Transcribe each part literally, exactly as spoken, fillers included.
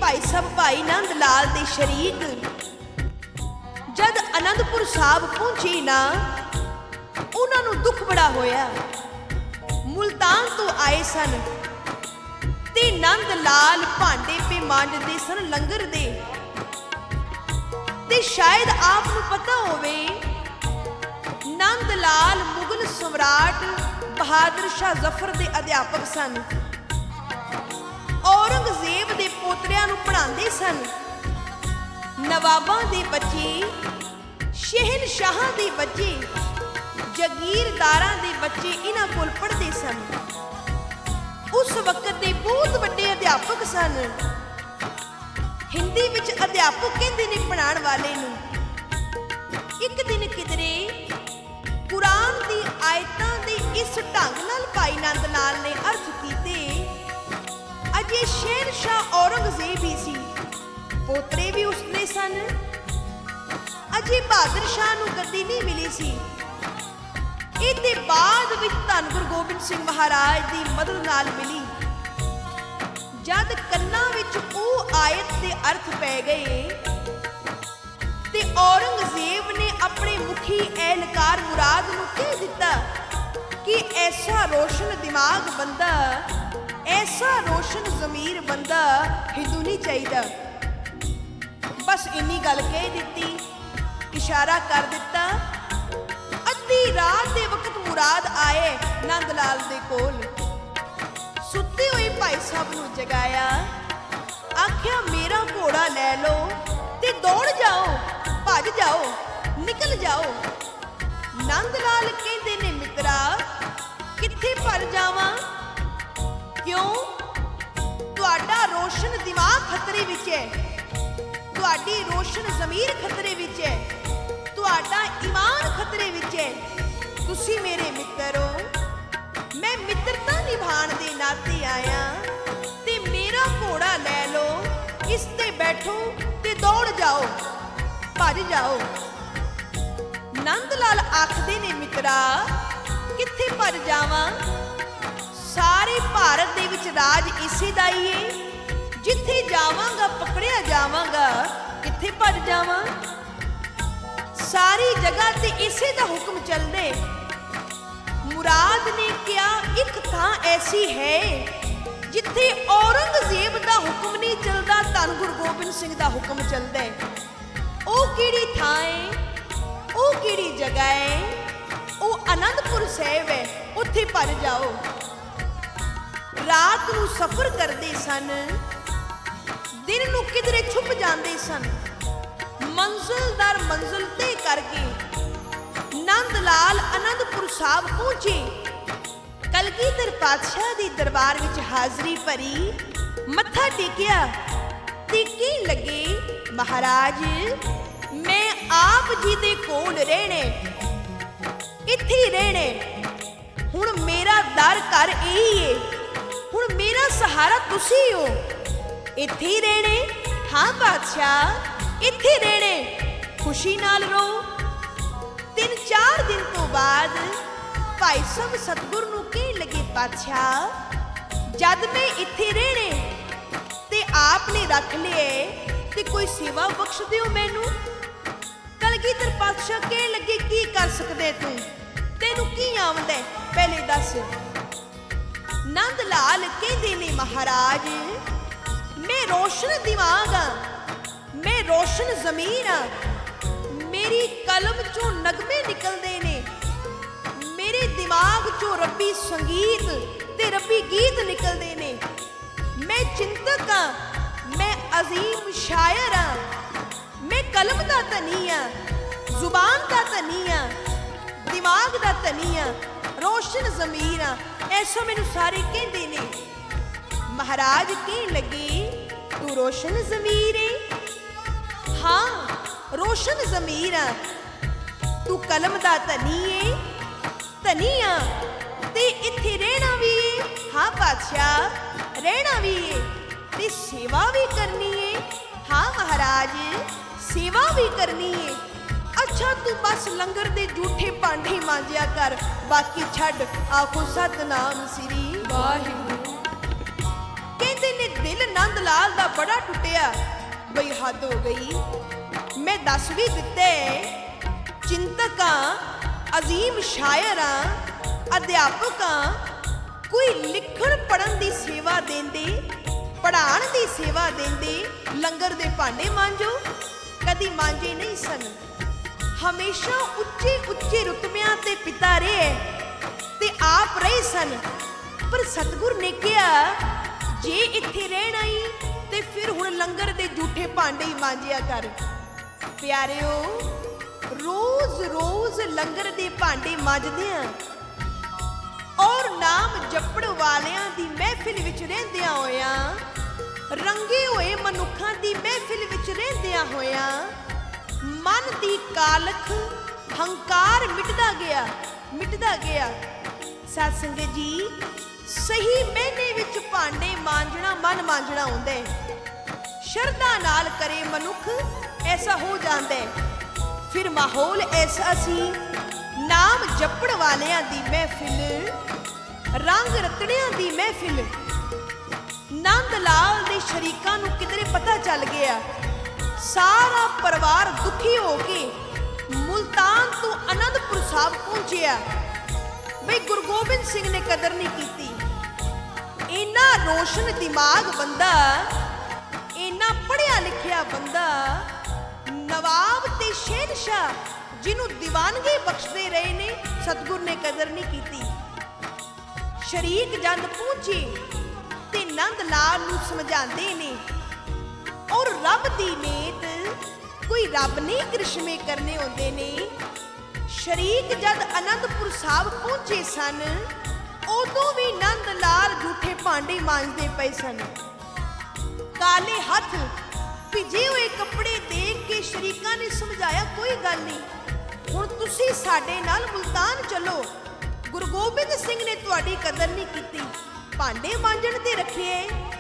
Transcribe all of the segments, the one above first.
भाई साहब भाई नंद लाल दे शरीक जद आनंदपुर साहब पहुंचे ना उन्हां नूं दुख बड़ा होया। मुल्तान तो आए सन ते नंद लाल भांडे पे मांजदे सन लंगर दे ते शायद आप नूं पता होवे नंद लाल मुगल सम्राट बहादुर शाह जफर दे अध्यापक सन। औरंगजेब दे पोतरिਆਂ ਨੂੰ ਪੜ੍ਹਾਉਂਦੇ सन। नवाबां दे बच्चे शहनशाहां दे बच्चे जागीरदारां दे बच्चे इन्हां कोल पढ़दे सन। उस वक्त दे बहुत वड्डे अध्यापक सन। हिंदी विच अध्यापक कहंदे ने पढ़ाउण वाले नूं। एक दिन किधरे कुरान दी आयतां दे इस ढंग नाल भाई नंद लाल ने अर्थ कीते। अजे शहनशाह औरंगजेब ही सी, पोतरे भी उसने सन। अजे बहादुर शाह नूं गद्दी नहीं मिली सी। इहदे बाद विच धन गुरु गोबिंद सिंह महाराज दी मदद नाल मिली। जद कन्नां विच ओह आयत दे अर्थ पै गए ते औरंगजेब ने अपने मुखी एहलकार मुराद नूं कह दिता कि ऐसा रोशन दिमाग बंदा, ऐसा रोशन ज़मीर बंदा हिंदू नहीं चाहिदा। बस इन्नी गल कह दिती, इशारा कर दिता। अद्धी रात दे वक्त मुराद आए नंद लाल दे कोल। सुते हुए भाई साहब नूं जगाया, आख्या मेरा घोड़ा लै लो ते दौड़ जाओ, भज जाओ, निकल जाओ। नंद लाल कहंदे ने मित्रा कित्थे भज जावां? क्यों? तुहाडा रोशन दिमाग खतरे विच है, तुहाडी रोशन ज़मीर खतरे विच है, तुहाडा ईमान खतरे विच है। तुसी मेरे मित्र हो, मैं मित्रता निभाण दे नाते आया ते मेरा घोड़ा लै लो, इस ते बैठो ते दौड़ जाओ, भज जाओ। नंद लाल आखदे ने मित्रा कित्थे भज जावां? सारे भारत दे विच राज इसे दा ही है। जिथे जावांगा पकड़िया जावांगा, किथे भज जावां? सारी जगह ते इसे दा हुक्म चलदे। मुराद ने क्या एक थां ऐसी है जिथे औरंगजेब दा हुक्म नहीं चलदा, धन गुरु गोबिंद सिंह दा हुक्म चलदा है। ओ किहड़ी थां है? ओ किहड़ी जगह है? ओ आनंदपुर साहिब है, उत्थे भज जाओ। रात नूं सफर करदे सन, दिन नूं किधरे छुप जांदे सन। मंजिल दर मंजिल तय करके नंद लाल आनंदपुर साहब पहुंचे। कलगीधर पातशाह दी दरबार विच हाज़री भरी, मत्था टेकिया ते कहण लगे महाराज मैं आप जी दे कोल रहणे, इत्थे रहणे। हुण मेरा दर घर यही है, हुण मेरा सहारा तुसी हो। इत्थे ही रहणे? हाँ बादशाह इत्थे रहणे, खुशी नाल रहो। तीन चार दिन तो बाद भाई साहब सतगुर नूं कहण लगे बादशाह जद मैं इत्थे रहणे ते आपने रख लिये ते कोई सेवा बख्श दिओ मैनू। कलगीधर पातशाह कहण लगे की कर सकदे तू, तैनू की आउंदा है पहले दस। नंद लाल कहंदे ने महाराज मैं रोशन दिमाग हाँ, मैं रोशन ज़मीर हाँ। मेरी कलम चों नगमे निकलदे ने, मेरे दिमाग चों रब्बी संगीत ते रब्बी गीत निकलदे ने। मैं चिंतक हाँ, मैं अजीम शायर हाँ। मैं कलम दा धनी हाँ, जुबान दा धनी हाँ, दिमाग दा धनी हाँ, रोशन ज़मीर हाँ। ऐसा मैनू सारे कहंदे ने। महाराज कहण लगे तू रोशन ज़मीर है? हाँ रोशन ज़मीर हाँ। तू कलम दा धनी है? धनी हाँ। ते इत्थे रहना भी है? हाँ बादशाह रहना भी है। ते सेवा भी करनी है? हाँ महाराज सेवा भी करनी है। अच्छा तू बस लंगर दे जूठे भांडे मांजिया कर, बाकी छड़ आखो सतनाम श्री वाहिगुरू। कहंदे ने दिल नंद लाल दा बड़ा टुटिया, बई हद हो गई। मैं दस भी दिते चिंतक हाँ, अजीम शायर हाँ, अध्यापक हाँ, कोई लिखण पढ़न दी सेवा देंदे, पढ़ाण दी सेवा देंदे, लंगर दे भांडे मांजो कदी मांजे नहीं सन। हमेशा उच्चे उच्चे रुतबियां ते पिता रहे ते आप रहे सन। पर सतगुर ने कहा जे इत्थे रहना ही ते फिर हुण लंगर दे झूठे भांडे ही मांजिया कर। प्यारिओ, रोज रोज लंगर दे भांडे मांजदे आ और नाम जपण वालियां दी महफिल विच रहिंदियां होया, रंगे होए मनुखां दी महफिल विच रहिंदियां होया मन दी कालख हंकार मिटदा गया मिटदा गया। सत संगत जी, सही मैने विच भांडे मांजना मन मांजना हुंदा है। शरधा नाल करे मनुख ऐसा हो जांदा है। फिर माहौल ऐसा सी, नाम जपण वालियां दी महफिल, रंग रतड़ियां दी महफिल। नंद लाल दे शरीकां नूं किधरे पता चल गया। सारा परिवार दुखी हो के मुल्तान तो आनंदपुर साहब पहुंचिया। बई गुरु गोबिंद सिंह ने कदर नहीं की। इन्ना रोशन दिमाग बंदा, इन्ना पढ़िया लिखिया बंदा, नवाब ते शहनशाह जिन्हों दीवानगी बख्शते रहे ने, सतगुर ने कदर नहीं की। शरीक जद पहुंचे ते नंद लाल नूं समझाते ने और रब दी नेत कोई रब नहीं करिश्मे करने होंदे ने। शरीक जद आनंदपुर साहब पहुंचे सन, उदों भी नंद लाल झूठे भांडे मांजते पे सन। काले हथ भिजे हुए कपड़े देख के शरीकां ने समझाया कोई गल नहीं, हुण तुसीं साडे नाल मुल्तान चलो। गुरु गोबिंद सिंह ने तुहाडी कदर नहीं कीती, भांडे मांजण ते रखे।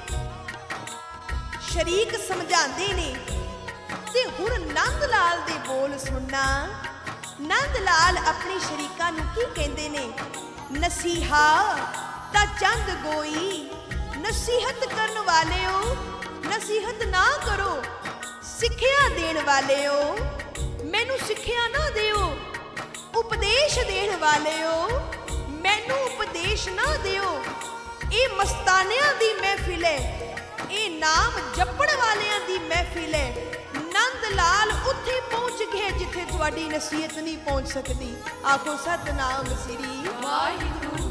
शरीक समझाते ने ते हुण नंद लाल दे बोल सुनना। नंद लाल अपनी शरीकां नूं की कहंदे ने, नसीहा ता चंद गोई, नसीहत करन वालेओ नसीहत ना करो, सिक्ख्या देण वालेओ मैनू सिक्ख्या ना दिओ, उपदेश देण वालेओ मैनू उपदेश ना दिओ। ये मस्तानियां दी महफिल है, ये नाम जपण वालियां दी महफिल है। नंद लाल उत्थे पहुंच गए जिथे तुहाडी नसीहत नहीं पहुंच सकती। आखो सतनाम श्री वाहिगुरू।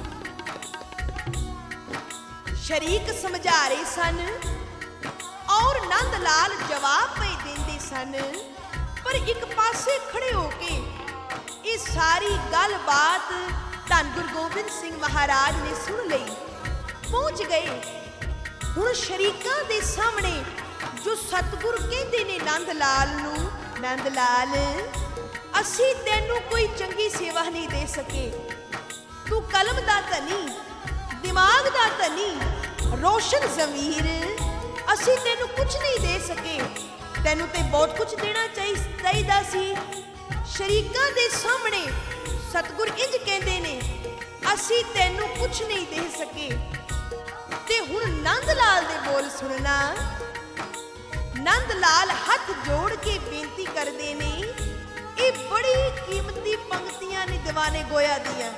शरीक समझा रहे सन और नंद लाल जवाब पे देंदे सन, पर एक पासे खड़े होके ये सारी गल बात धन गुरु गोबिंद सिंह महाराज ने सुन लई। पहुंच गए हुण शरीकां दे सामने जो सतगुर कहते ने नंद लाल नूं, नंद लाल असी तैनू कोई चंगी सेवा नहीं दे सके। तू कलम दा धनी, दिमाग दा धनी, रोशन ज़मीर, असी तैनू कुछ नहीं दे सके। तैनू ते बहुत कुछ देना चाहिदा सी। शरीकां दे सामने सतगुर इंज कहंदे ने, असी तैनू कुछ नहीं दे सके। ते हुण नंद लाल दे बोल सुनना। नंद लाल हाथ जोड़ के बेनती करदे ने, ये बड़ी कीमती पंक्तियां ने दीवाने गोया दिया।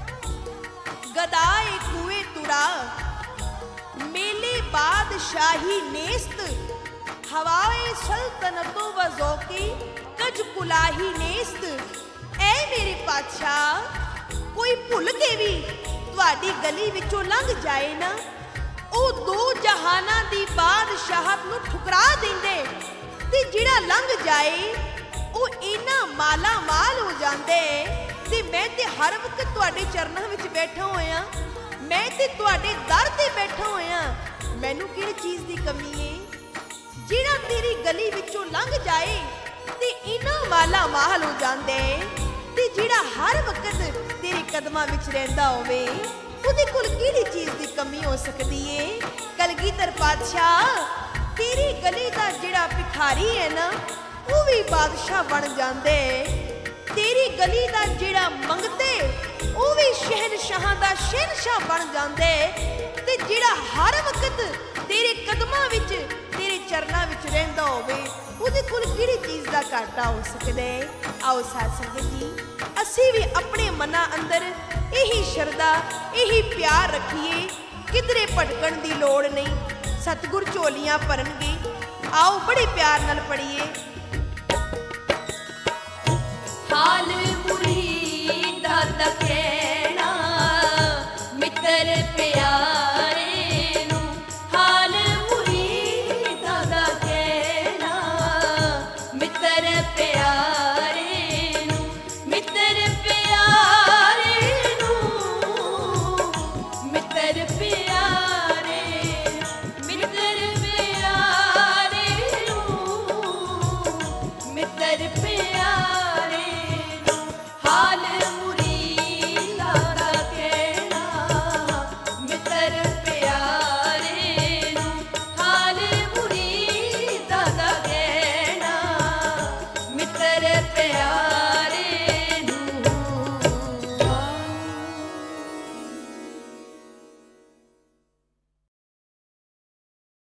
गदाए कुए तुरा, मेले बादशाही नेस्त, हवाए सल्तनतो व ज़ौक़े कज कुलाही नेस्त। ऐ मेरे पातशाह, कोई भुल के भी तुहाडी गली विचों लंघ जाए ना, ਉਹ ਦੋ ਜਹਾਨਾਂ ਦੀ ਬਾਦਸ਼ਾਹਤ ਨੂੰ ਠੁਕਰਾ ਦਿੰਦੇ ਤੇ ਜਿਹੜਾ ਲੰਘ ਜਾਏ ਉਹ ਇੰਨਾ ਮਾਲਾ ਮਾਲ ਹੋ ਜਾਂਦੇ। ਤੇ ਮੈਂ ਤੇ ਹਰ ਵਕਤ ਤੁਹਾਡੇ ਚਰਨਾਂ ਵਿੱਚ ਬੈਠਾ ਹੋਇਆ, ਮੈਂ ਤੇ ਤੁਹਾਡੇ ਦਰ ਤੇ ਬੈਠਾ ਹੋਇਆ। ਮੈਨੂੰ ਕਿਹੜੀ ਚੀਜ਼ ਦੀ ਕਮੀ ਏ ਜਿਹੜਾ ਤੇਰੀ ਗਲੀ ਵਿੱਚੋਂ ਲੰਘ ਜਾਏ ਤੇ ਇੰਨਾ ਮਾਲਾ ਮਾਲ ਹੋ ਜਾਂਦੇ ਤੇ ਜਿਹੜਾ ਹਰ ਵਕਤ ਤੇਰੇ ਕਦਮਾਂ ਵਿੱਚ ਰਹਿੰਦਾ ਹੋਵੇ ਉਹਦੇ ਕੋਲ ਕਿਹੜੀ ਚੀਜ਼ ਦੀ ਕਮੀ ਹੋ ਸਕਦੀ ਏ। ਕਲਗੀਧਰ ਪਾਤਸ਼ਾਹ, ਤੇਰੀ ਗਲੀ ਦਾ ਜਿਹੜਾ ਭਿਖਾਰੀ ਹੈ ਨਾ ਉਹ ਵੀ ਬਾਦਸ਼ਾਹ ਬਣ ਜਾਂਦੇ। ਤੇਰੀ ਗਲੀ ਦਾ ਜਿਹੜਾ ਮੰਗਤੇ ਉਹ ਵੀ ਸ਼ਹਿਨਸ਼ਾਹਾਂ ਦਾ ਸ਼ਹਿਨਸ਼ਾਹ ਬਣ ਜਾਂਦੇ। ਤੇ ਜਿਹੜਾ ਹਰ ਵਕਤ तेरे कदमां विच तेरे चरनां विच रहिंदा होवे ਉਹਦੇ ਕੋਲ ਕਿਹੜੀ ਚੀਜ਼ ਦਾ ਘਾਟਾ ਹੋ ਸਕਦਾ ਹੈ। आओ साध संगत जी ਅਸੀਂ ਵੀ ਆਪਣੇ ਮਨਾਂ ਅੰਦਰ ਇਹੀ ਸ਼ਰਧਾ ਇਹੀ ਪਿਆਰ ਰੱਖੀਏ, ਕਿਧਰੇ ਭਟਕਣ ਦੀ ਲੋੜ ਨਹੀਂ। ਸਤਿਗੁਰ ਝੋਲੀਆਂ ਭਰਨਗੇ। आओ बड़े प्यार नाल पढ़िए। हाल मुरी